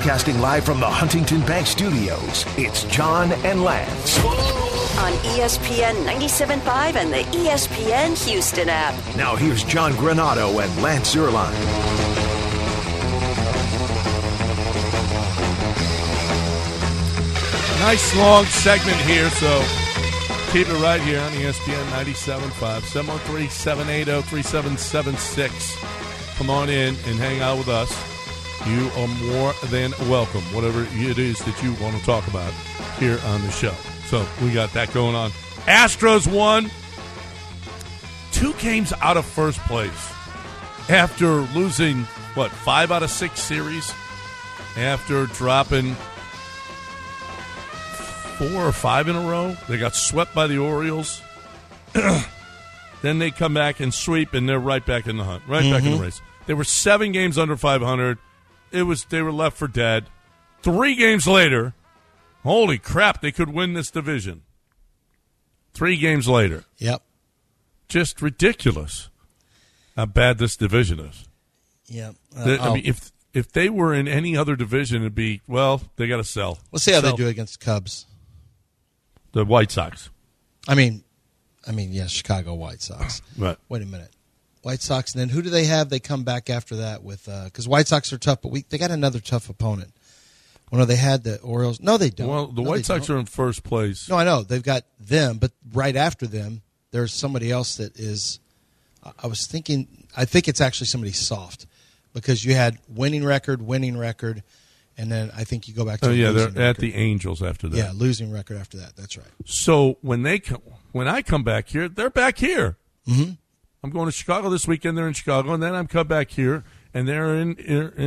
Broadcasting live from the Huntington Bank Studios, it's John and Lance. On ESPN 97.5 and the ESPN Houston app. Now here's John Granado and Lance Zierlein. Nice long segment here, so keep it right here on ESPN 97.5, 713-780-3776. Come on in and hang out with us. You are more than welcome, whatever it is that you want to talk about here on the show. So we got that going on. Astros won 2 games out of first place after losing, 5 out of 6 series? After dropping 4 or 5 in a row. They got swept by the Orioles. Then they come back and sweep, and they're right back in the hunt, back in the race. They were 7 games under 500. They were left for dead. 3 games later, holy crap, they could win this division. 3 games later. Yep. Just ridiculous how bad this division is. Yep. I mean, if they were in any other division, it'd be, they got to sell. We'll see how they do against the Cubs. The White Sox. I mean, yes, Chicago White Sox. Right. Wait a minute. White Sox, and then who do they have? They come back after that with because White Sox are tough, but they got another tough opponent. Well, no, they had the Orioles. No, they don't. Well, the White Sox are in first place. No, I know. They've got them, but right after them, there's somebody else that is I was thinking, I think it's actually somebody soft because you had winning record, and then I think you go back to they're record. at the Angels after that. Yeah, losing record after that. That's right. So when I come back here, they're back here. Mm-hmm. I'm going to Chicago this weekend. They're in Chicago, and then I'm come back here, and they're in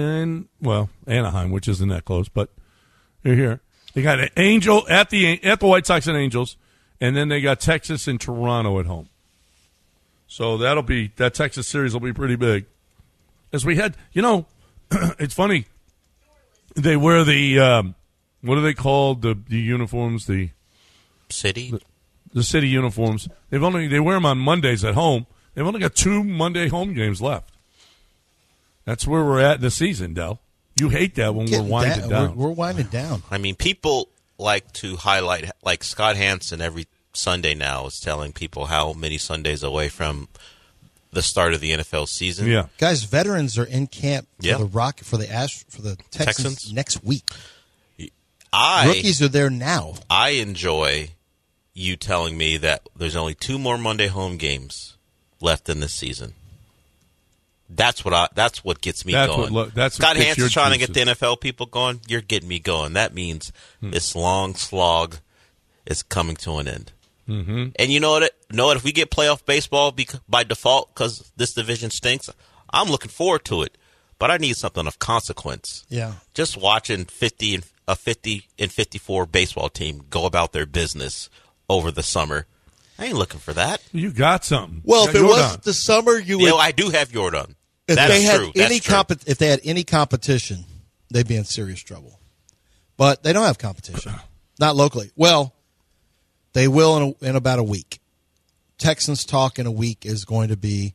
Anaheim, which isn't that close, but they're here. They got an Angel at the White Sox and Angels, and then they got Texas and Toronto at home. So that Texas series will be pretty big. As we had, it's funny. They wear the what are they called? The uniforms, the city uniforms. They wear them on Mondays at home. They've only got 2 Monday home games left. That's where we're at in the season, Del. You hate that when we're winding down. We're winding down. I mean, people like to highlight, like Scott Hansen every Sunday now is telling people how many Sundays away from the start of the NFL season. Yeah, guys, veterans are in camp for the Texans next week. Rookies are there now. I enjoy you telling me that there's only 2 more Monday home games left in this season. That's what gets me going. Scott Hansen's trying to get the NFL people going. You're getting me going. That means this long slog is coming to an end. Mm-hmm. And you know what? If we get playoff baseball by default because this division stinks, I'm looking forward to it. But I need something of consequence. Yeah. Just watching a 50 and 54 baseball team go about their business over the summer. I ain't looking for that. You got something. Well, if it wasn't the summer, you would. I do have Jordan. If That's they had true. If they had any competition, they'd be in serious trouble. But they don't have competition, not locally. Well, they will in about a week. Texans talk in a week is going to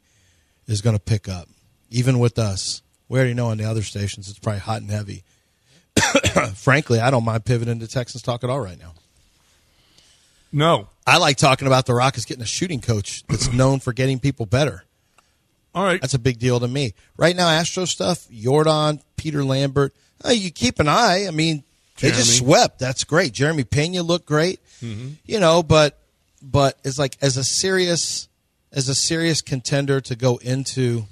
pick up, even with us. We already know on the other stations it's probably hot and heavy. Frankly, I don't mind pivoting to Texans talk at all right now. No. I like talking about the Rockets getting a shooting coach that's known for getting people better. All right. That's a big deal to me. Right now, Astro stuff, Jordan, Peter Lambert, you keep an eye. I mean, they just swept. That's great. Jeremy Pena looked great. Mm-hmm. But it's like as a serious contender to go into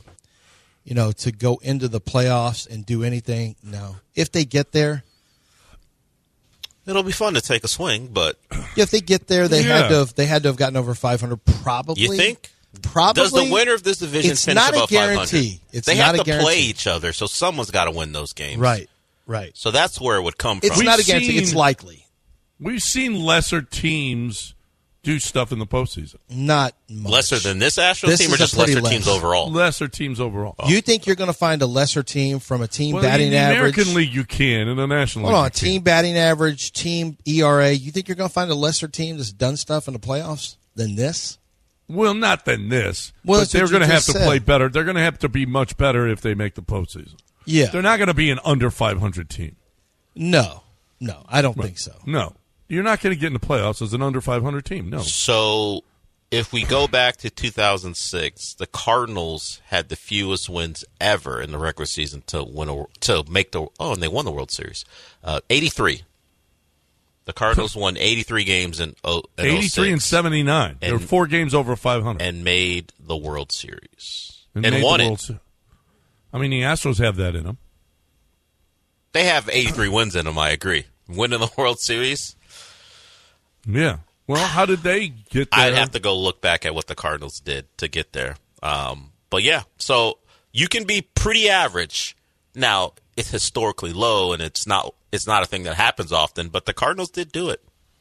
the playoffs and do anything, no. If they get there, it'll be fun to take a swing, but if they get there, they had to have gotten over 500 probably. You think? Probably. Does the winner of this division finish above 500? It's not a guarantee. They have to play each other, so someone's got to win those games. Right. So that's where it would come from. It's not a guarantee. It's likely. We've seen lesser teams do stuff in the postseason. Not much. Lesser than this Astros team, or just lesser teams overall? Lesser teams overall. You think you're going to find a lesser team from a team batting average? In the American League, you can. In the National League, hold on. Team batting average, team ERA. You think you're going to find a lesser team that's done stuff in the playoffs than this? Well, not than this. But they're going to have to play better. They're going to have to be much better if they make the postseason. Yeah. They're not going to be an under 500 team. No, I don't think so. No. You're not going to get in the playoffs as an under 500 team, no. So if we go back to 2006, the Cardinals had the fewest wins ever in the regular season and they won the World Series. 83. The Cardinals won 83 games in 83 and 79. They were 4 games over 500. And made the World Series. And won it. I mean, the Astros have that in them. They have 83 wins in them, I agree. Winning the World Series? Yeah. Well, how did they get there? I'd have to go look back at what the Cardinals did to get there. But yeah, so you can be pretty average. Now, it's historically low, and it's not a thing that happens often, but the Cardinals did do it.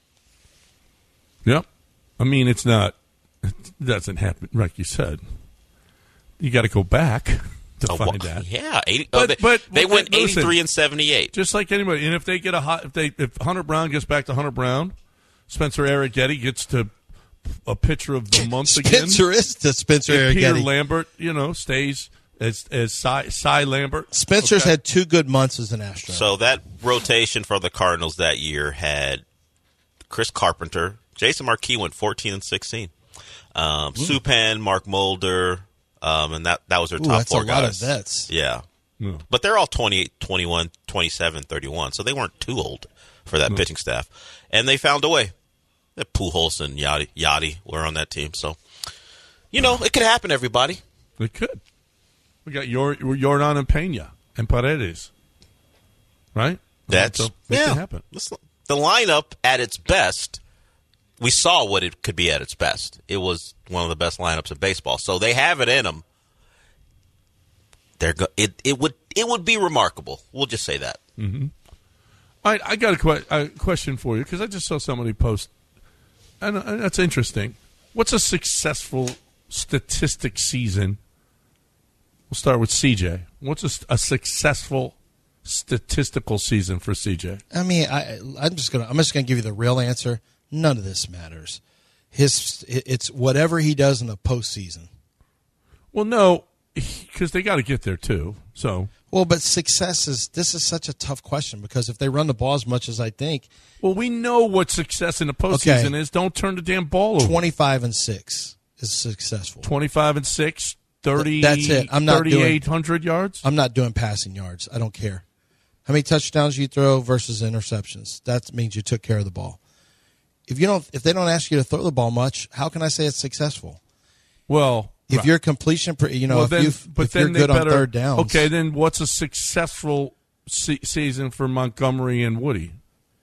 Yep. I mean, it doesn't happen, like you said. You got to go back to find that. Yeah, they went 83 and 78. Just like anybody, and if they get if Hunter Brown gets back to Hunter Brown, Spencer Arrighetti gets to a pitcher of the month again. Spencer is to Spencer Arrighetti. Peter Lambert, stays as Cy Lambert. Spencer's had 2 good months as an Astro. So that rotation for the Cardinals that year had Chris Carpenter, Jason Marquis went 14 and 16, Supan, Mark Mulder. And that was their top 4 guys. That's a lot of vets. Yeah. But they're all 28, 21, 27, 31, so they weren't too old for that pitching staff. And they found a way. Pujols and Yachty were on that team. So, it could happen, everybody. It could. We got Yordan and Pena and Paredes. Right? It could happen. The lineup at its best, we saw what it could be at its best. It was one of the best lineups in baseball. So they have it in them. It would be remarkable. We'll just say that. Mm-hmm. All right, I got a question for you because I just saw somebody post, and that's interesting. What's a successful statistic season? We'll start with CJ. What's a successful statistical season for CJ? I mean, I'm just gonna give you the real answer. None of this matters. It's whatever he does in the postseason. Well, no, because they got to get there too. So, but this is such a tough question because if they run the ball as much as I think, well, we know what success in the postseason is. Don't turn the damn ball over. 25-6 is successful. 25-6, 30. That's it. I'm not 3,800 yards. I'm not doing passing yards. I don't care how many touchdowns you throw versus interceptions. That means you took care of the ball. If they don't ask you to throw the ball much, how can I say it's successful? Well, if you're completion, if you're good on third downs. Okay, then what's a successful season for Montgomery and Woody?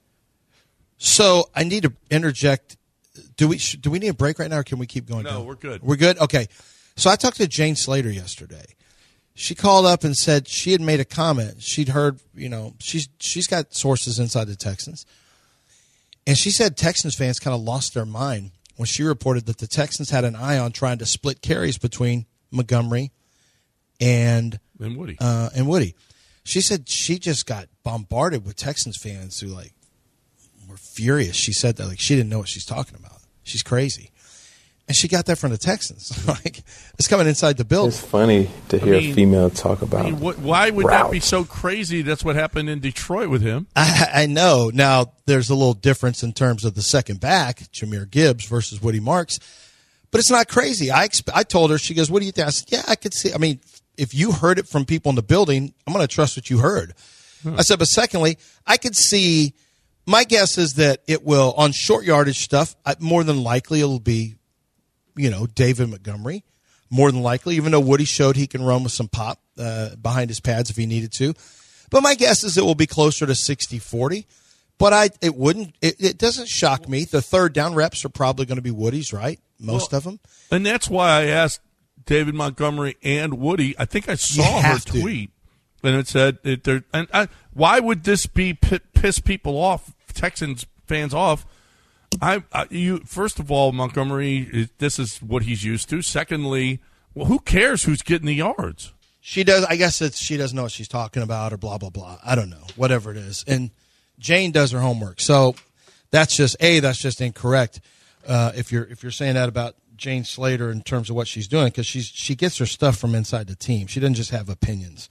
So I need to interject. Do we need a break right now, or can we keep going? No, we're good. We're good? Okay. So I talked to Jane Slater yesterday. She called up and said she had made a comment. She'd heard, she's got sources inside the Texans. And she said Texans fans kind of lost their mind when she reported that the Texans had an eye on trying to split carries between Montgomery and Woody. She said she just got bombarded with Texans fans who were furious. She said that she didn't know what she's talking about. She's crazy. And she got that from the Texans. It's coming inside the building. It's funny to hear a female talk about why would that be so crazy? That's what happened in Detroit with him. I know. Now, there's a little difference in terms of the second back, Jahmyr Gibbs versus Woody Marks. But it's not crazy. I told her, she goes, what do you think? I said, yeah, I could see. I mean, if you heard it from people in the building, I'm going to trust what you heard. I said, but secondly, I could see, my guess is that it will, on short yardage stuff, more than likely it'll be, David Montgomery, more than likely, even though Woody showed he can run with some pop behind his pads if he needed to. But my guess is it will be closer to 60-40. But it doesn't shock me. The third down reps are probably going to be Woody's, right? Most of them. And that's why I asked David Montgomery and Woody. I think I saw her tweet, and it said, why would this piss people off, Texans fans off? First of all, Montgomery, this is what he's used to. Secondly, who cares who's getting the yards? She does. I guess she doesn't know what she's talking about, or blah blah blah. I don't know. Whatever it is, and Jane does her homework. So that's just incorrect. If you're saying that about Jane Slater in terms of what she's doing, because she gets her stuff from inside the team. She doesn't just have opinions.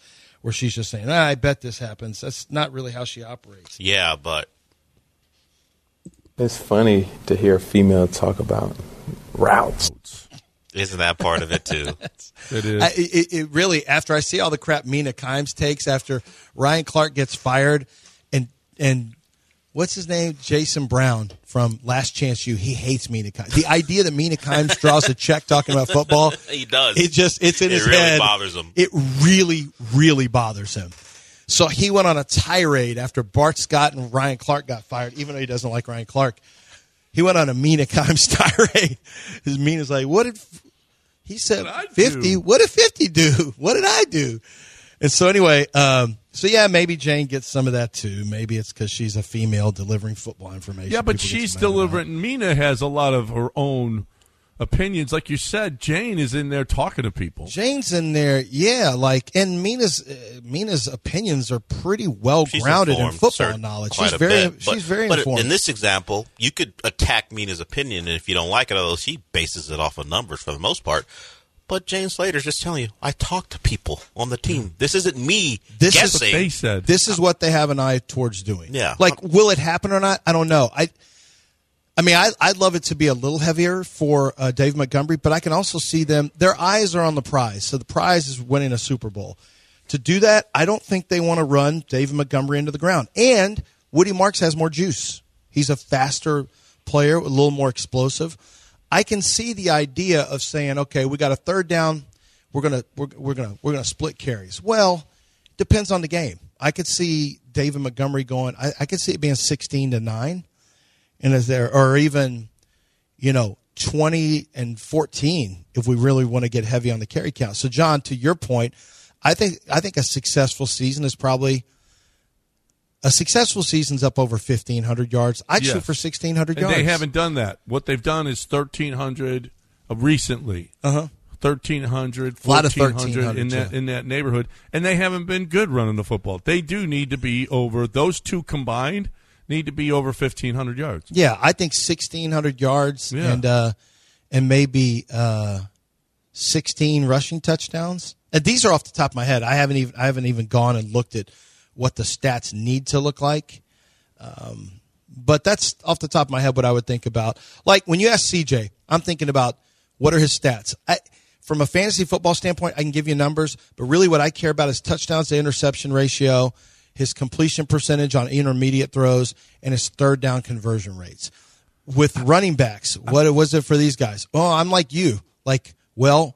where she's just saying, I bet this happens. That's not really how she operates. Yeah, but it's funny to hear a female talk about routes. Isn't that part of it, too? It is. It really, after I see all the crap Mina Kimes takes after Ryan Clark gets fired, and what's his name? Jason Brown from Last Chance U. He hates Mina Kimes. The idea that Mina Kimes draws a check talking about football. He does. It's in his head. It really bothers him. It really, really bothers him. So he went on a tirade after Bart Scott and Ryan Clark got fired, even though he doesn't like Ryan Clark. He went on a Mina Kimes tirade. His Mina's like, he said 50. What did 50 do? What did I do? And so anyway, maybe Jane gets some of that too. Maybe it's because she's a female delivering football information. Yeah, but she's delivering. Mina has a lot of her own opinions. Like you said, Jane is in there talking to people. Jane's in there, and Mina's opinions are pretty well grounded in football knowledge. She's very informed. But in this example, you could attack Mina's opinion, and if you don't like it, although she bases it off of numbers for the most part. But Jane Slater's just telling you, I talk to people on the team. This isn't me guessing. Is what they said. This is what they have an eye towards doing. Yeah. Like, will it happen or not? I don't know. I'd love it to be a little heavier for Dave Montgomery, but I can also see their eyes are on the prize. So the prize is winning a Super Bowl. To do that, I don't think they want to run Dave Montgomery into the ground. And Woody Marks has more juice. He's a faster player, a little more explosive. I can see the idea of saying, okay, we got a third down, we're gonna split carries. Well, depends on the game. I could see David Montgomery going. I could see it being 16-9. And is there, or even, 20-14 if we really want to get heavy on the carry count. So, John, to your point, I think a successful season is probably a successful season's up over 1,500 yards. I'd shoot for 1,600 yards. They haven't done that. What they've done is 1,300 recently. 1,300, 1,400 in that neighborhood, and they haven't been good running the football. They do need to be over those two combined. Need to be over 1,500 yards. Yeah, I think 1,600 yards and maybe 16 rushing touchdowns. And these are off the top of my head. I haven't even gone and looked at what the stats need to look like. But that's off the top of my head what I would think about. Like when you ask CJ, I'm thinking about what are his stats. From a fantasy football standpoint, I can give you numbers, but really what I care about is touchdowns to interception ratio, his completion percentage on intermediate throws, and his third down conversion rates. With running backs, what was it for these guys? Oh, I'm like you. The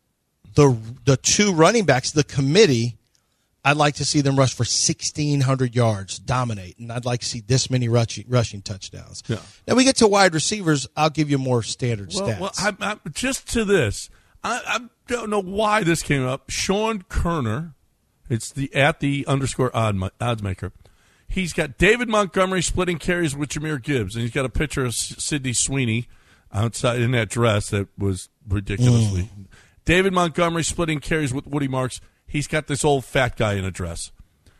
two running backs, the committee, I'd like to see them rush for 1,600 yards, dominate, and I'd like to see this many rushing touchdowns. Yeah. Now we get to wide receivers, I'll give you more standard stats. Well, I'm just to this, I don't know why this came up. Sean Kerner, it's at the _odds maker. He's got David Montgomery splitting carries with Jahmyr Gibbs, and he's got a picture of Sidney Sweeney outside in that dress that was ridiculously. David Montgomery splitting carries with Woody Marks. He's got this old fat guy in a dress.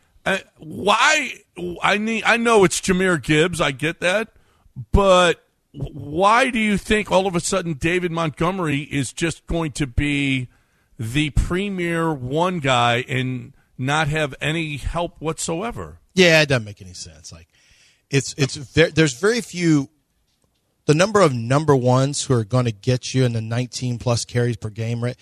Why? I know it's Jahmyr Gibbs. I get that, but why do you think all of a sudden David Montgomery is just going to be the premier one guy and not have any help whatsoever? Yeah, it doesn't make any sense. There's very few. The number of number ones who are going to get you in the 19 plus carries per game, right?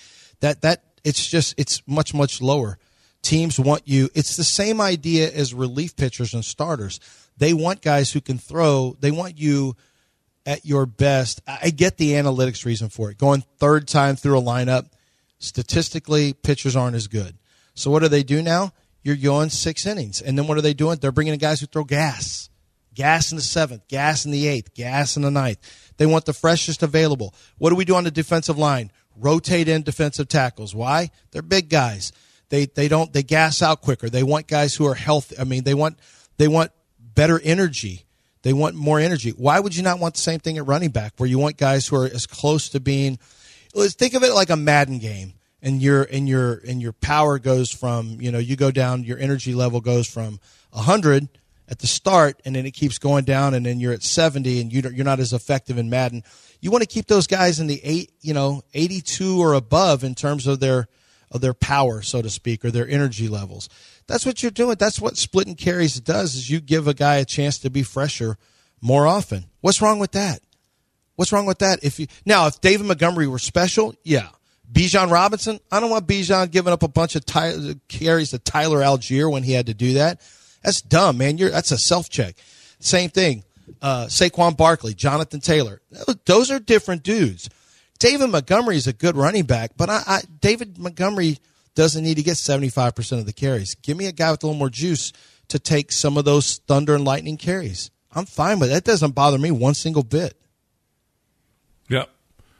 It's much lower. Teams want you. It's the same idea as relief pitchers and starters. They want guys who can throw. They want you at your best. I get the analytics reason for it. Going third time through a lineup, statistically, pitchers aren't as good. So what do they do now? You're going 6 innings. And then what are they doing? They're bringing in guys who throw gas. Gas in the 7th, gas in the 8th, gas in the 9th. They want the freshest available. What do we do on the defensive line? Rotate in defensive tackles. Why? They're big guys. They gas out quicker. They want guys who are healthy. I mean, they want better energy. They want more energy. Why would you not want the same thing at running back, where you want guys who are as close to being? Let's think of it like a Madden game, and your power goes from, you go down, your energy level goes from 100 at the start, and then it keeps going down, and then you're at 70, and you're not as effective in Madden. You want to keep those guys in the 82 or above in terms of their of their power, so to speak, or their energy levels. That's what you're doing. That's what splitting carries does, is you give a guy a chance to be fresher more often. What's wrong with that? What's wrong with that? If David Montgomery were special, yeah. Bijan Robinson, I don't want Bijan giving up a bunch of carries to Tyler Algier when he had to do that. That's dumb, man. That's a self-check. Same thing. Saquon Barkley, Jonathan Taylor. Those are different dudes. David Montgomery is a good running back, but David Montgomery doesn't need to get 75% of the carries. Give me a guy with a little more juice to take some of those thunder and lightning carries. I'm fine with it. That doesn't bother me one single bit. Yep.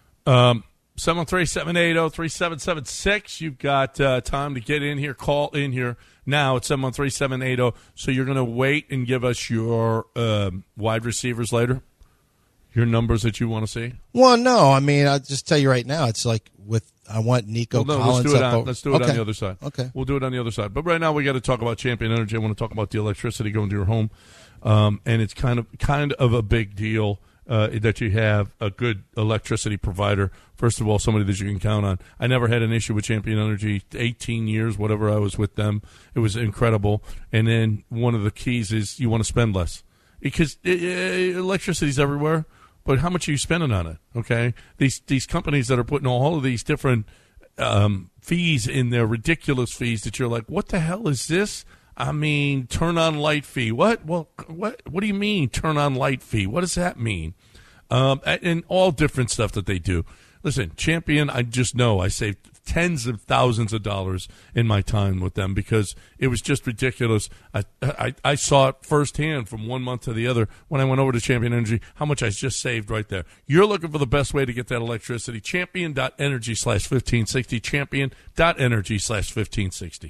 713-780-3776. You've got time to get in here. Call in here now at 713-780. So you're going to wait and give us your wide receivers later? Your numbers that you want to see? Well, no. I mean, I'll just tell you right now, it's like I want Nico Collins. Let's do it on the other side. Okay. We'll do it on the other side. But right now we got to talk about Champion Energy. I want to talk about the electricity going to your home. And it's kind of a big deal that you have a good electricity provider. First of all, somebody that you can count on. I never had an issue with Champion Energy. 18 years, whatever I was with them. It was incredible. And then one of the keys is you want to spend less. Because electricity's everywhere. But how much are you spending on it? Okay, these companies that are putting all of these different fees in there, ridiculous fees that you're like, what the hell is this? I mean, turn on light fee. What? Well, what do you mean turn on light fee? What does that mean? And all different stuff that they do. Listen, Champion, I just know I saved tens of thousands of dollars in my time with them because it was just ridiculous. I saw it firsthand from 1 month to the other when I went over to Champion Energy, how much I just saved right there. You're looking for the best way to get that electricity. Champion.energy/1560. Champion.energy/1560.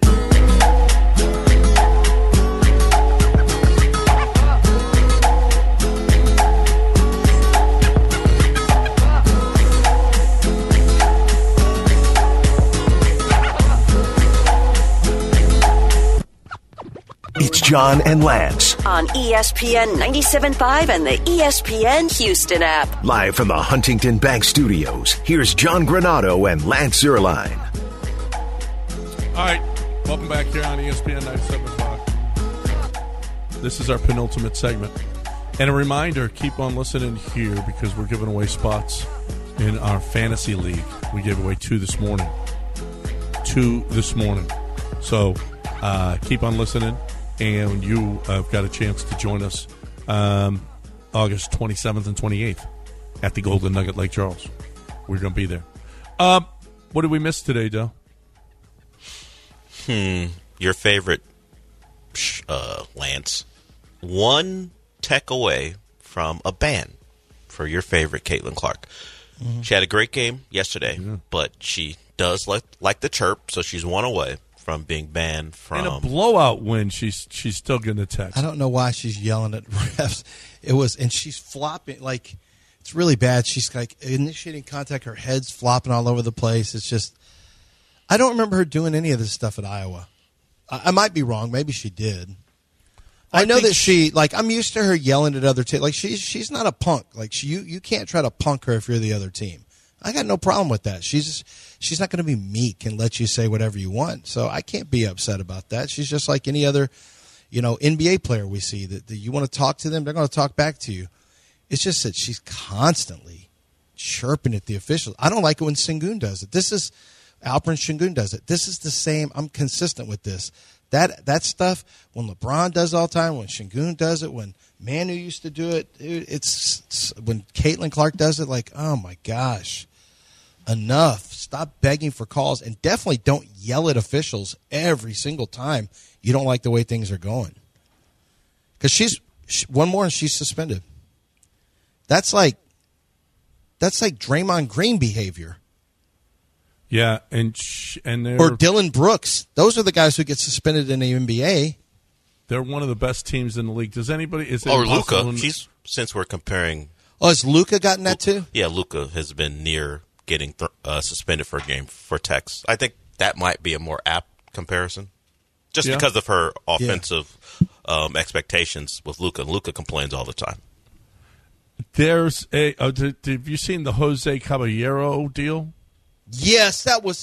It's John and Lance on ESPN 97.5 and the ESPN Houston app. Live from the Huntington Bank Studios, here's John Granado and Lance Zierlein. All right, welcome back here on ESPN 97.5. This is our penultimate segment. And a reminder, keep on listening here because we're giving away spots in our fantasy league. We gave away two this morning. So keep on listening. And you have got a chance to join us August 27th and 28th at the Golden Nugget Lake Charles. We're going to be there. What did we miss today, Joe? Your favorite, Lance. One tech away from a ban for your favorite Caitlin Clark. Mm-hmm. She had a great game yesterday, but she does like the chirp, so she's one away from being banned from. In a blowout win, she's still getting a text. I don't know why she's yelling at refs. And she's flopping like it's really bad. She's like initiating contact, her head's flopping all over the place. It's just I don't remember her doing any of this stuff at Iowa. I might be wrong. Maybe she did. I know that she like I'm used to her yelling at other teams. Like she's not a punk. Like you can't try to punk her if you're the other team. I got no problem with that. She's not going to be meek and let you say whatever you want. So I can't be upset about that. She's just like any other, NBA player we see that you want to talk to them, they're going to talk back to you. It's just that she's constantly chirping at the officials. I don't like it when Sengun does it. This is Alperen Sengun does it. This is the same. I'm consistent with this. That stuff when LeBron does it all the time, when Sengun does it, when Manu used to do it, it's when Caitlin Clark does it. Like, oh my gosh. Enough. Stop begging for calls, and definitely don't yell at officials every single time you don't like the way things are going. Because she's one more and she's suspended. That's like Draymond Green behavior. Yeah, or Dylan Brooks. Those are the guys who get suspended in the NBA. They're one of the best teams in the league. Does anybody? Or Luka? Since we're comparing. Oh, has Luka gotten that too? Yeah, Luka has been near getting suspended for a game for text. I think that might be a more apt comparison, just because of her offensive expectations with Luka. Luka complains all the time. There's have you seen the Jose Caballero deal? Yes, that was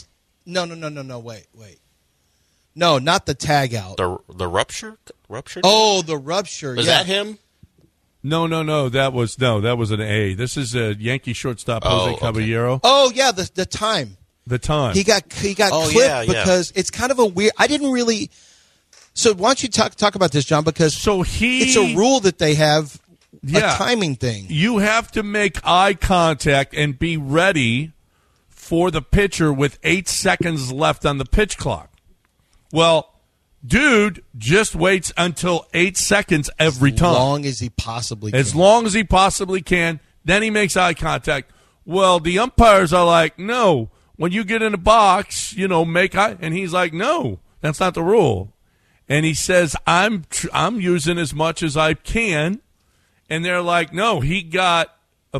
No. Wait. No, not the tag out. The rupture? Oh, the rupture. Was that him? No. That was an A. This is a Yankee shortstop, Jose Caballero. Okay. Oh yeah, the time. The time he got clipped because it's kind of a weird. I didn't really. So why don't you talk about this, John? Because it's a rule that they have. A timing thing. You have to make eye contact and be ready for the pitcher with 8 seconds left on the pitch clock. Well, dude just waits until 8 seconds every time. As long as he possibly can. As long as he possibly can. Then he makes eye contact. Well, the umpires are like, no. When you get in a box, make eye. And he's like, no, that's not the rule. And he says, I'm using as much as I can. And they're like, no, he got a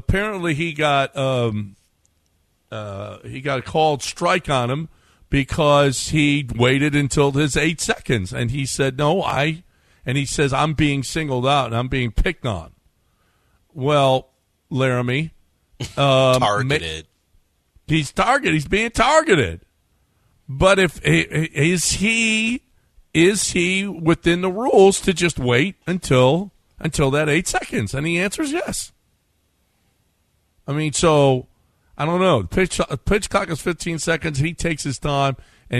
called strike on him because he waited until his 8 seconds. And he said, no, and he says, I'm being singled out and I'm being picked on. Well, Laramie. Targeted. He's being targeted. But is he within the rules to just wait until that 8 seconds? And the answer is yes. I mean, so I don't know. Pitch clock is 15 seconds. He takes his time, and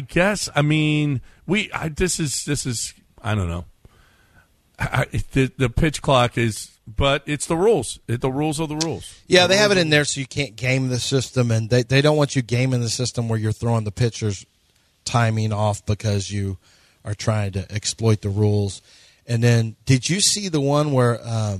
this is I don't know. The pitch clock is, but it's the rules. The rules are the rules. Yeah, they have it in there so you can't game the system, and they don't want you gaming the system where you're throwing the pitcher's timing off because you are trying to exploit the rules. And then, did you see the one where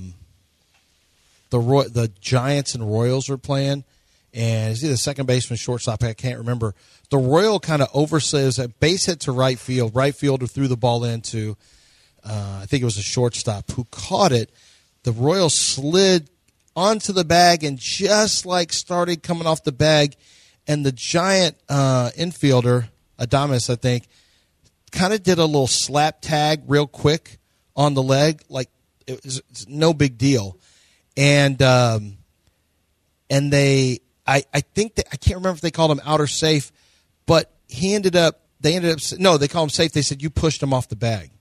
the Giants and Royals were playing? And is he the second baseman, shortstop? I can't remember. The Royal kind of oversays a base hit to right field. Right fielder threw the ball into, I think it was a shortstop who caught it. The Royal slid onto the bag and just started coming off the bag. And the Giant infielder, Adames, I think, kind of did a little slap tag real quick on the leg, it's no big deal, and they I think that, I can't remember if they called him out or safe, but they ended up no, they called him safe. They said you pushed him off the bag.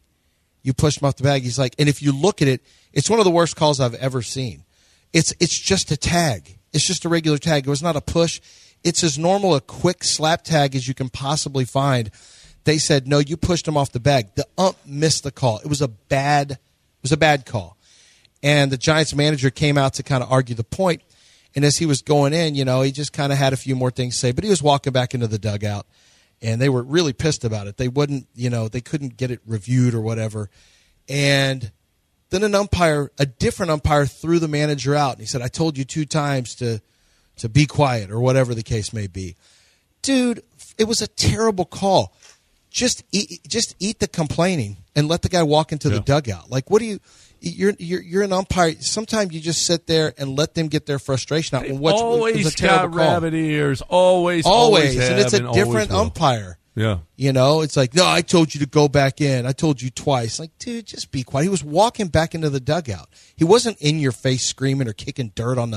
He's like, and if you look at it, it's one of the worst calls I've ever seen. It's just a tag. It's just a regular tag. It was not a push. It's as normal a quick slap tag as you can possibly find. They said, no, you pushed him off the bag. The ump missed the call. It was a bad call. And the Giants manager came out to kind of argue the point. And as he was going in, he just kind of had a few more things to say. But he was walking back into the dugout. And they were really pissed about it. They they couldn't get it reviewed or whatever. And then a different umpire threw the manager out. And he said, I told you 2 times to be quiet or whatever the case may be. Dude, it was a terrible call. Just eat the complaining and let the guy walk into the dugout. What do you? You're an umpire. Sometimes you just sit there and let them get their frustration out. And always got rabbit ears. Always, and it's a different umpire. Yeah, it's like, no, I told you to go back in. I told you twice. Dude, just be quiet. He was walking back into the dugout. He wasn't in your face screaming or kicking dirt on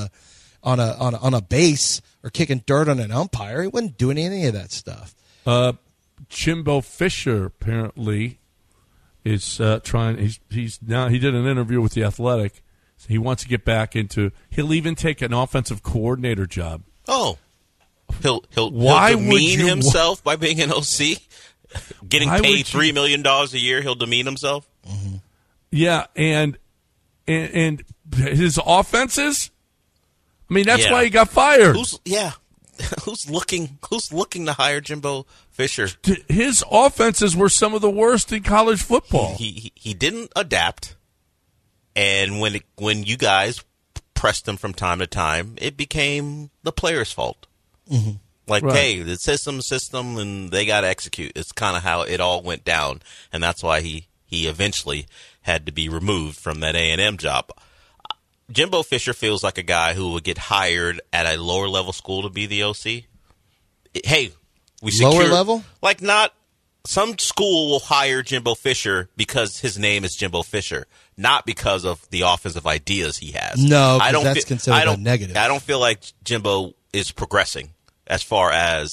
a base or kicking dirt on an umpire. He wasn't doing any of that stuff. Jimbo Fisher apparently is trying. He did an interview with The Athletic. He wants to get back into. He'll even take an offensive coordinator job. Oh, he'll demean himself by being an OC, getting paid $3 million a year. He'll demean himself. Mm-hmm. Yeah, and his offenses. I mean, that's why he got fired. Who's looking to hire Jimbo Fisher? His offenses were some of the worst in college football. He didn't adapt, and when you guys pressed him from time to time, it became the player's fault. Mm-hmm. Hey, the system, and they got to execute. It's kind of how it all went down, and that's why he eventually had to be removed from that A&M job. Jimbo Fisher feels like a guy who would get hired at a lower level school to be the OC. Hey, we lower level? Not some school will hire Jimbo Fisher because his name is Jimbo Fisher, not because of the offensive ideas he has. No, that's considered a negative. I don't feel like Jimbo is progressing as far as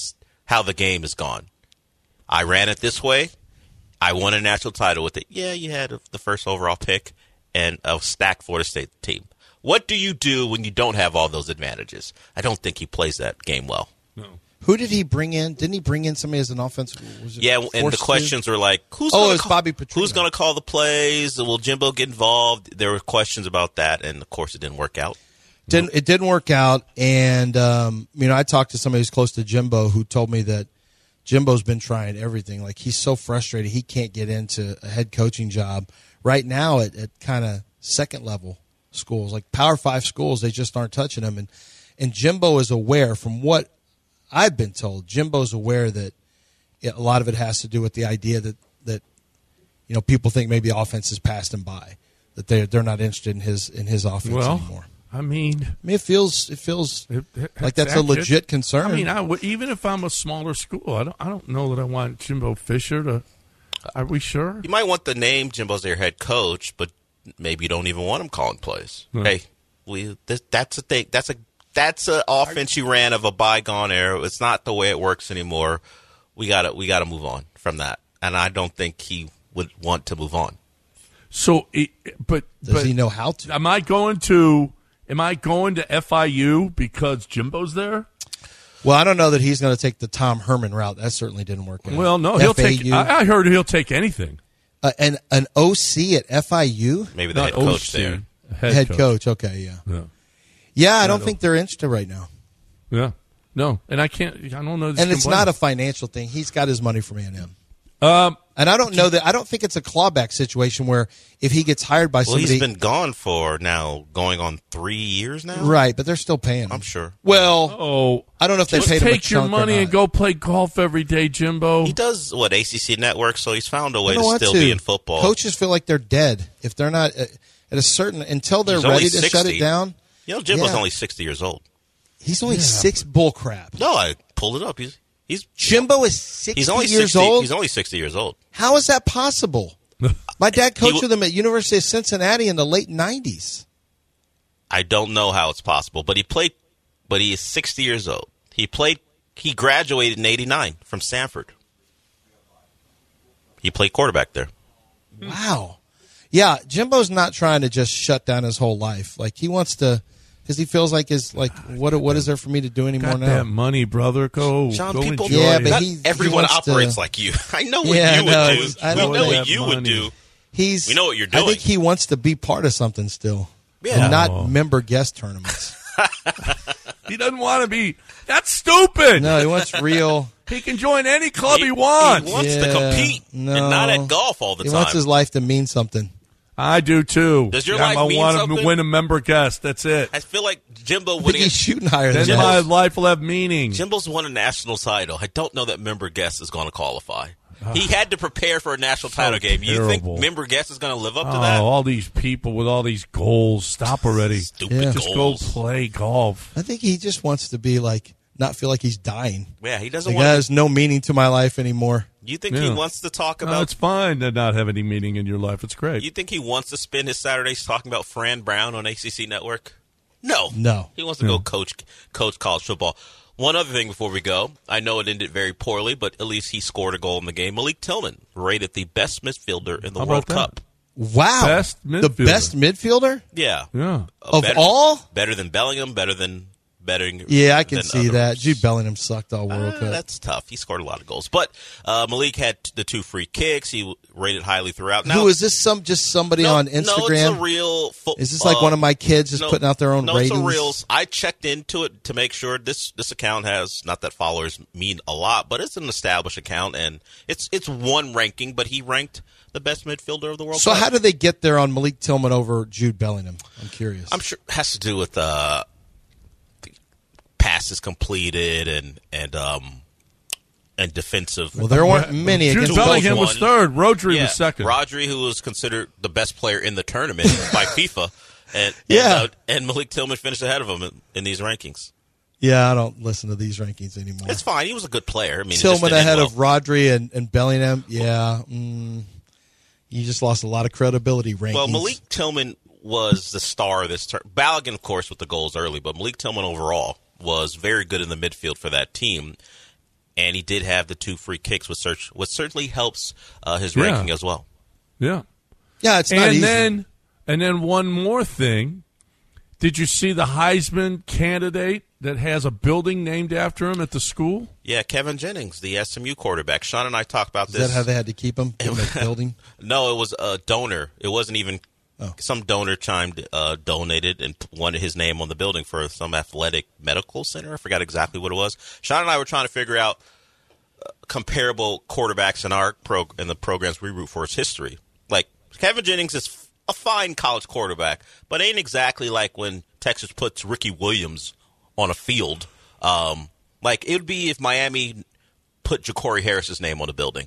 how the game has gone. I ran it this way. I won a national title with it. Yeah, you had the first overall pick and a stacked Florida State team. What do you do when you don't have all those advantages? I don't think he plays that game well. No. Who did he bring in? Didn't he bring in somebody as an offensive? Yeah, and the questions were like, who's going to call the plays? Will Jimbo get involved? There were questions about that, and of course, it didn't work out. It didn't work out, and I talked to somebody who's close to Jimbo who told me that Jimbo's been trying everything. Like, he's so frustrated he can't get into a head coaching job right now at kind of second level schools, like Power 5 schools. They just aren't touching him, and Jimbo is aware, from what I've been told, Jimbo's aware that a lot of it has to do with the idea that people think maybe offense has passed him by, that they're not interested in his offense anymore. I mean, it feels like that's a legit concern. I mean, even if I'm a smaller school, I don't know that I want Jimbo Fisher to. Are we sure? You might want the name Jimbo's their head coach, but maybe you don't even want him calling plays. Hmm. Hey, that's a thing. That's an offense you ran of a bygone era. It's not the way it works anymore. We gotta move on from that, and I don't think he would want to move on. So, but he know how to? Am I going to FIU because Jimbo's there? Well, I don't know that he's going to take the Tom Herman route. That certainly didn't work out. Well, no, he'll take. I heard he'll take anything. An OC at FIU? Maybe the head coach there. Head coach. Okay, yeah. Yeah, I don't think they're interested right now. Yeah, no, and I don't know. And it's not a financial thing. He's got his money from A&M. And I don't know that. I don't think it's a clawback situation where if he gets hired by somebody. He's been gone for now going on 3 years now. Right, but they're still paying him. I'm sure. Well, I don't know if they paid him a chunk. Take your money and go play golf every day, Jimbo. He does ACC Network, so he's found a way to still be in football. Coaches feel like they're dead if they're not at a certain until they're ready to shut it down. Jimbo's only 60 years old. He's only six bull crap. No, I pulled it up. Jimbo is 60 years old? He's only 60 years old. How is that possible? My dad coached with him at University of Cincinnati in the late 90s. I don't know how it's possible, but he is 60 years old. He graduated in 89 from Stanford. He played quarterback there. Wow. Yeah, Jimbo's not trying to just shut down his whole life. Like, he wants to, because he feels like what is there for me to do anymore now? That money, brother. Go, John, go people, enjoy. Yeah, but everyone operates like you. I know what you would do. We know what you would do. We know what you're doing. I think he wants to be part of something still. Yeah. And not member guest tournaments. He doesn't want to be. That's stupid. No, he wants real. He can join any club he wants. He wants to compete and not at golf all the time. He wants his life to mean something. I do too. Does your life mean something? I want to win a member guest. That's it. I feel like Jimbo winning. He's shooting higher than that. My life will have meaning. Jimbo's won a national title. I don't know that member guest is going to qualify. He had to prepare for a national title game. You think member guest is going to live up to that? All these people with all these goals. Stop already. Stupid Just goals. go play golf. I think he just wants to be like, not feel like he's dying. Yeah, he doesn't want. There's no meaning to my life anymore. You think he wants to talk about? No, it's fine to not have any meaning in your life. It's great. You think he wants to spend his Saturdays talking about Fran Brown on ACC Network? No. He wants to go coach college football. One other thing before we go. I know it ended very poorly, but at least he scored a goal in the game. Malik Tillman, rated the best midfielder in the World Cup. Wow. The best midfielder? Yeah. All? Better than Bellingham, better than Yeah, I can see that. Jude Bellingham sucked all World Cup. That's tough. He scored a lot of goals. But Malik had the 2 free kicks. He rated highly throughout. Now, who is this? Just somebody on Instagram? No, it's a real Is this like one of my kids just putting out their own ratings? No, it's a real. I checked into it to make sure this account has, not that followers mean a lot, but it's an established account, and it's one ranking, but he ranked the best midfielder of the World Cup. So how did they get there on Malik Tillman over Jude Bellingham? I'm curious. I'm sure it has to do with passes completed and defensive. Well, there weren't many. Jude Bellingham was third. Rodri was second. Rodri, who was considered the best player in the tournament by FIFA, and Malik Tillman finished ahead of him in these rankings. Yeah, I don't listen to these rankings anymore. It's fine. He was a good player. I mean, Tillman ahead of Rodri and Bellingham. Yeah, you just lost a lot of credibility rankings. Well, Malik Tillman was the star of this turn. Balogun, of course, with the goals early, but Malik Tillman overall was very good in the midfield for that team. And he did have the 2 free kicks, which certainly helps his ranking as well. Yeah. Yeah, it's not easy. And then one more thing. Did you see the Heisman candidate that has a building named after him at the school? Yeah, Kevin Jennings, the SMU quarterback. Sean and I talked about this. Is that how they had to keep him in the building? No, it was a donor. It wasn't even some donor donated and wanted his name on the building for some athletic medical center. I forgot exactly what it was. Sean and I were trying to figure out comparable quarterbacks in the programs we root for its history. Like, Kevin Jennings is a fine college quarterback, but ain't exactly like when Texas puts Ricky Williams on a field. Like, it would be if Miami put Ja'Cory Harris's name on a building.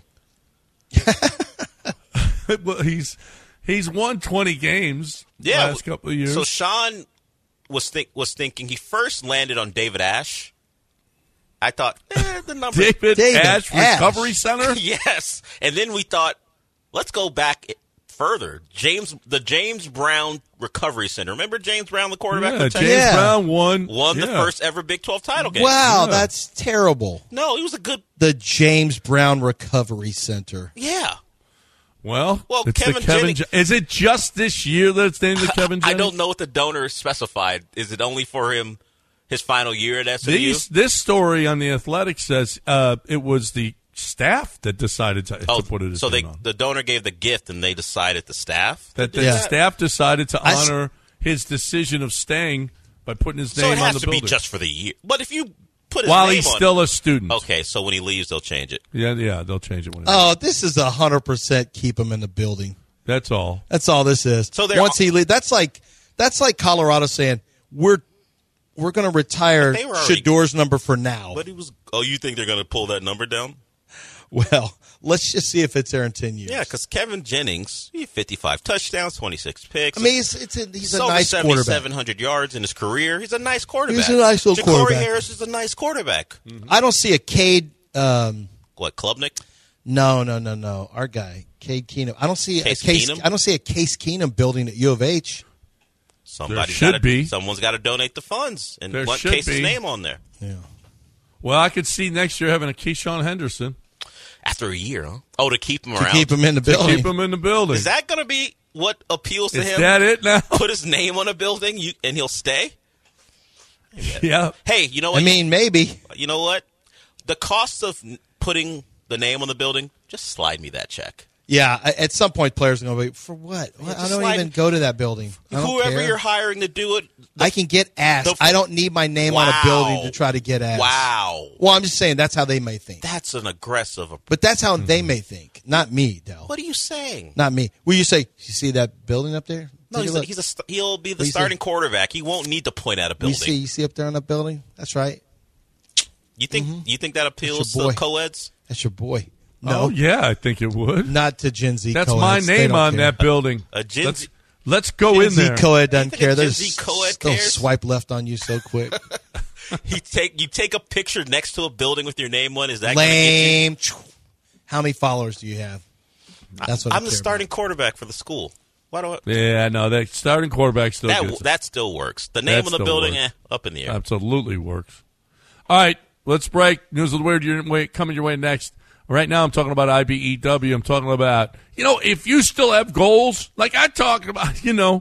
Well, he's won 20 games the last couple of years. So Sean was thinking he first landed on David Ash. I thought, the number. David Ash Recovery Center? Yes. And then we thought, let's go back further. The James Brown Recovery Center. Remember James Brown, the quarterback? Yeah, James Brown won the first ever Big 12 title game. Wow, that's terrible. No, he was a good. The James Brown Recovery Center. Yeah. Well, it's Kevin Jennings. Is it just this year that it's named the Kevin Jennings? I don't know what the donor specified. Is it only for him, his final year at SMU? This story on The Athletic says it was the staff that decided to put it as on. The donor gave the gift, and they decided the staff? The staff decided to honor his decision of staying by putting his name on the building. So it has to be just for the year. But if you put his while name he's on still a student. Okay, so when he leaves, they'll change it. Yeah, they'll change it when this is 100% keep him in the building. That's all. That's all this is. So once he leaves, that's like Colorado saying we're going to retire Shador's number for now. But you think they're going to pull that number down? Well, let's just see if it's there in 10 years. Yeah, because Kevin Jennings, 55 touchdowns, 26 picks. I mean, he's a nice quarterback. 7,700 yards in his career. He's a nice quarterback. He's a nice little quarterback. Ja'Cory Harris is a nice quarterback. Mm-hmm. I don't see a Cade. Klubnik? No. Our guy, Cade Keenum. I don't see a Case Keenum building at U of H. Someone's got to donate the funds and put Case's name on there. Yeah. Well, I could see next year having a Keyshawn Henderson. After a year, huh? Oh, to keep him around. To keep him in the building. To keep him in the building. Is that going to be what appeals to him? Is that it now? Put his name on a building and he'll stay? Yeah. Hey, you know what? I mean, maybe. You know what? The cost of putting the name on the building, just slide me that check. Yeah, at some point, players are going to be, for what? I don't even go to that building. Whoever you're hiring to do it. I can get ass. I don't need my name on a building to try to get ass. Wow. Well, I'm just saying that's how they may think. That's an aggressive approach. But that's how they may think. Not me, Del. What are you saying? Not me. Will you say, you see that building up there? No, he'll be the starting quarterback. He won't need to point at a building. You see up there on that building? That's right. You think that appeals to co-eds? That's your boy. No, yeah, I think it would. Not to Gen Z. That's co-eds. my name on that building. Let's go in there. Gen Z co-ed doesn't care. Gen Z co-ed they'll swipe left on you so quick. You take a picture next to a building with your name on. Is that lame? How many followers do you have? That's what I'm the starting quarterback for the school. Why do I? Yeah, no, that starting quarterback still gets it. That still works. The name on the building, up in the air. Absolutely works. All right, let's break. News of the Weird coming your way next. Right now I'm talking about IBEW. I'm talking about, if you still have goals, like I'm talking about,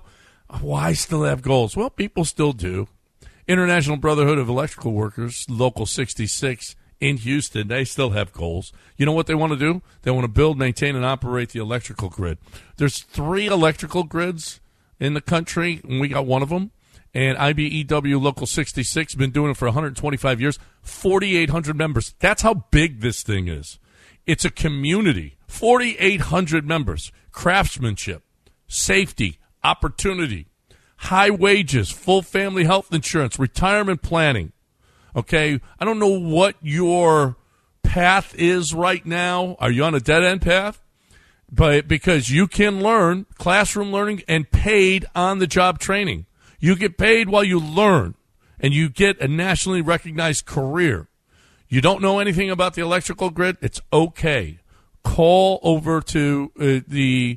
why still have goals? Well, people still do. International Brotherhood of Electrical Workers, Local 66 in Houston, they still have goals. You know what they want to do? They want to build, maintain, and operate the electrical grid. There's 3 electrical grids in the country, and we got one of them. And IBEW Local 66 has been doing it for 125 years, 4,800 members. That's how big this thing is. It's a community, 4,800 members, craftsmanship, safety, opportunity, high wages, full family health insurance, retirement planning. Okay, I don't know what your path is right now. Are you on a dead-end path? But because you can learn classroom learning and paid on-the-job training. You get paid while you learn, and you get a nationally recognized career. You don't know anything about the electrical grid? It's okay. Call over to the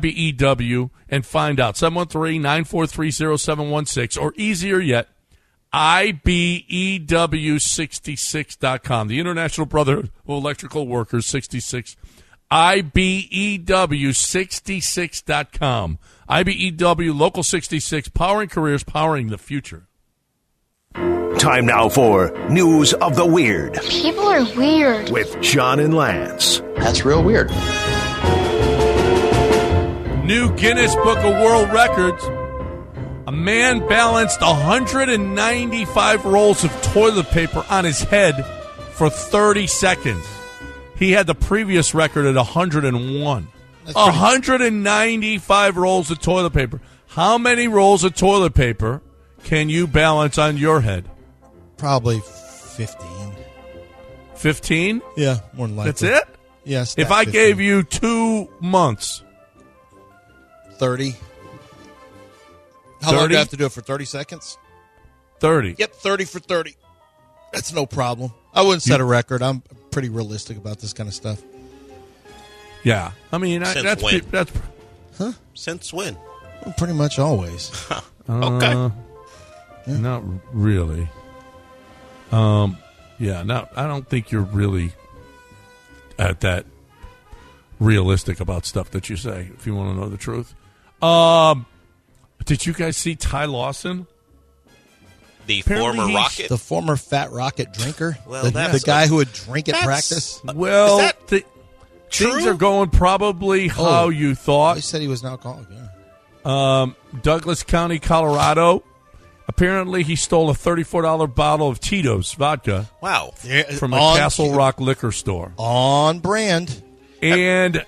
IBEW and find out. 713-943-0716, or easier yet, IBEW66.com, the International Brotherhood of Electrical Workers 66. IBEW66.com. IBEW Local 66, powering careers, powering the future. Time now for News of the Weird. People are weird. With John and Lance. That's real weird. New Guinness Book of World Records. A man balanced 195 rolls of toilet paper on his head for 30 seconds. He had the previous record at 101. 195 rolls of toilet paper. How many rolls of toilet paper can you balance on your head? Probably 15. 15? Yeah, more than likely. That's it? Yes. If I 15. Gave you 2 months. 30. How long do I have to do it for? 30 seconds? 30. Yep, 30 for 30. That's no problem. I wouldn't set a record. I'm pretty realistic about this kind of stuff. Yeah. I mean, Since when? That's huh? Since when? Well, pretty much always. Okay. Yeah. Not really. I don't think you're really at that realistic about stuff that you say, if you want to know the truth. Did you guys see Ty Lawson? The former Rocket? The former Fat Rocket drinker? Well, the guy who would drink at practice? Well, things are going probably how you thought. He said he was an alcoholic, yeah. Douglas County, Colorado. Apparently, he stole a $34 bottle of Tito's vodka. Wow. From a Castle Rock liquor store. On brand. And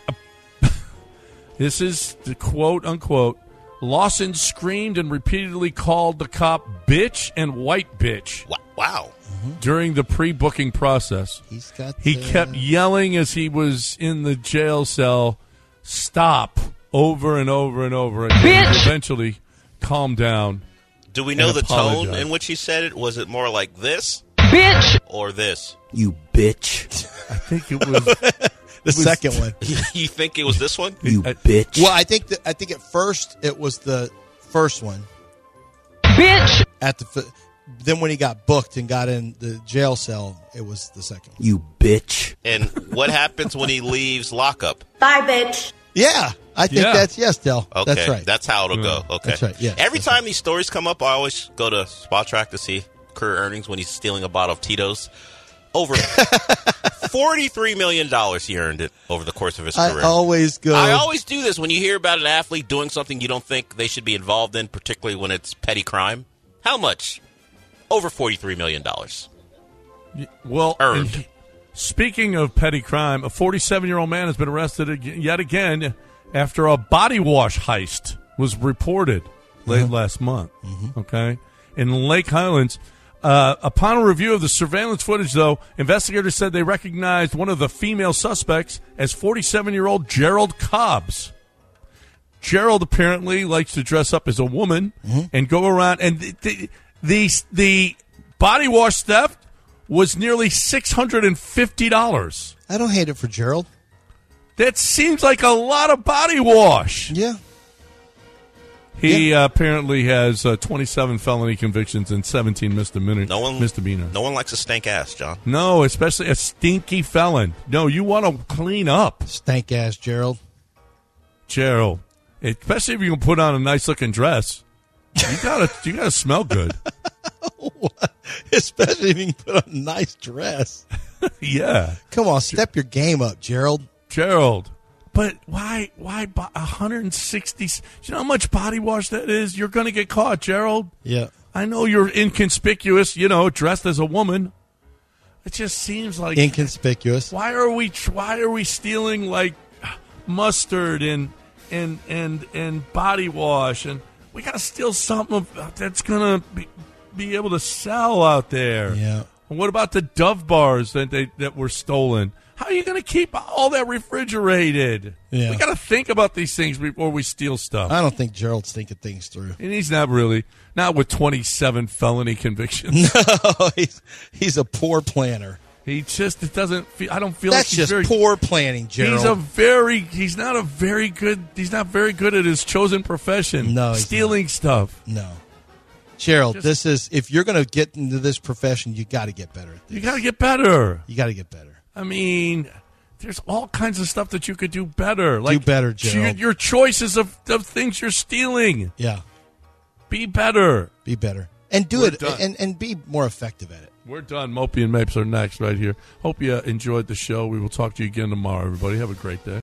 this is the quote, unquote, Lawson screamed and repeatedly called the cop bitch and white bitch. Wow. During the pre-booking process. He kept yelling as he was in the jail cell, stop, over and over and over. And eventually calmed down. Do we know the tone in which he said it? Was it more like this? Bitch! Or this? You bitch. I think it was... the second one. You think it was this one? You bitch. Well, I think at first it was the first one. Bitch! Then when he got booked and got in the jail cell, it was the second one. You bitch. And what happens when he leaves lockup? Bye, bitch. Yeah, I think that's yes, Del. Okay, that's right. That's how it'll go. Okay, that's right. Yeah. Every time these stories come up, I always go to Spot Track to see career earnings when he's stealing a bottle of Tito's. Over $43 million he earned it over the course of his career. I always do this when you hear about an athlete doing something you don't think they should be involved in, particularly when it's petty crime. How much? Over $43 million. Well, earned. Speaking of petty crime, a 47-year-old man has been arrested yet again after a body wash heist was reported late last month. Okay, in Lake Highlands. Upon a review of the surveillance footage, though, investigators said they recognized one of the female suspects as 47-year-old Gerald Cobbs. Gerald apparently likes to dress up as a woman and go around. And the body wash theft was nearly $650. I don't hate it for Gerald. That seems like a lot of body wash. Yeah. He apparently has 27 felony convictions and 17 misdemeanors. No one likes a stank ass, John. No, especially a stinky felon. No, you want to clean up. Stank ass, Gerald. Gerald. Especially if you can put on a nice looking dress. You gotta smell good. Especially if you can put on a nice dress. Yeah. Come on, step your game up, Gerald. But why 160? You know how much body wash that is? You're going to get caught, Gerald. Yeah. I know you're inconspicuous, dressed as a woman. It just seems like inconspicuous. Why are we stealing like mustard and body wash, and we got to steal something that's going to be able to sell out there. Yeah. And what about the Dove bars that were stolen? How are you going to keep all that refrigerated? Yeah. We got to think about these things before we steal stuff. I don't think Gerald's thinking things through. And he's not really. Not with 27 felony convictions. No, he's a poor planner. He just doesn't feel. I don't feel that's like he's just poor planning, Gerald. He's not very good at his chosen profession. No, stealing stuff. No, Gerald, this is, if you're going to get into this profession, you got to get better at this. You got to get better. You got to get better. I mean, there's all kinds of stuff that you could do better. Do better, Gerald. Your choices of things you're stealing. Yeah. Be better. Be better. And do it and be more effective at it. We're done. Mopey and Mapes are next right here. Hope you enjoyed the show. We will talk to you again tomorrow, everybody. Have a great day.